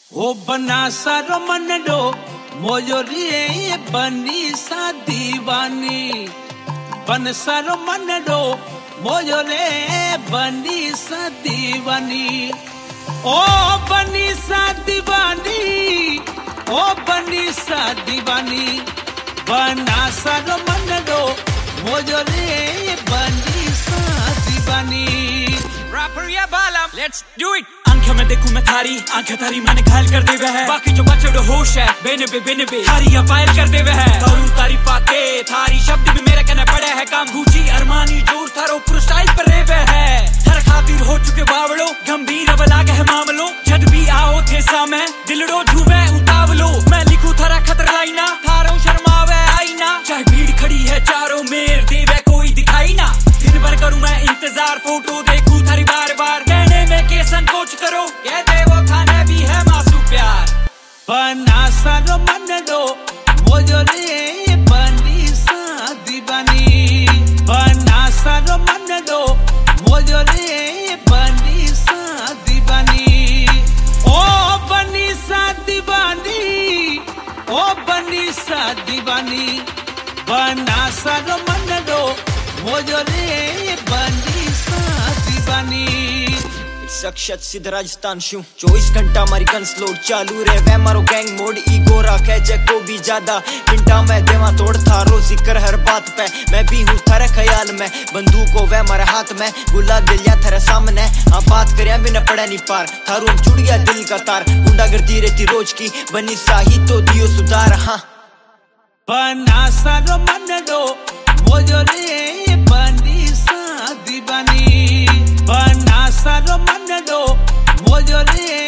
ओ बना सारो मनडो मोयो रे बनी सा दीवानी बन सारो मनडो मोयो रे बनी सा दीवानी ओ बनी सा दीवानी ओ बनी सा दीवानी बना सारो मनडो मोयो रे बनी सा दीवानी रैपर या बालम लेट्स डू इट आंखें में देखूं मैं थारी आंखें थारी मैंने घायल कर दे वे है बाकी जो बचे वो होश है बेने बे थारी या पायल कर दे वे है करूं तारीफ आके थारी शब्द भी मेरे कहने पड़े है काम गुची अरमानी जोर थारो पूरा स्टाइल पर रे वे है हर खातिर हो चुके बावड़ो गंभीर अब लागे है मामलो जब भी आओ थे सामे दिलड़ो झूमे उतावलो मैं लिखूं थारा खतर लाइना थारो शर्मावे आईना चाहे भीड़ खड़ी है चारों मेर देवे कोई दिखाई ना दिन भर करूं मैं इंतजार फोटो देखूं थारी बार बार कहने में के संकोच करो कहते वो थाने भी है मासूम प्यार बना सारो मनडो मोयो रे बनी सा दीवानी बना सारो मनडो मोयो रे बनी सा दीवानी ओ बनी सा दीवानी ओ बनी सा दीवानी बना सारो मनडो मोयो रे बनी सा दीवानी अक्षत सिद्ध राजस्थान शू 24 घंटा हमारी गन्स लोड चालू रहे वे मारो गैंग मोड ईगो रखे को भी ज्यादा मिनटा में देवा तोड़ थारो जिक्र हर बात पे मैं भी हूँ थारे ख्याल में बंदूक हो वे मारे हाथ में गुलाब दिल या थारे सामने हाँ बात करे भी न पड़े नहीं पार थारू जुड़ गया दिल का तार गुंडागर्दी रहती रोज की बनी साही तो दियो सुधार हाँ बना सारो मनडो मोयो रे बनी सा दीवानी बना सारो मनडो मोयो रे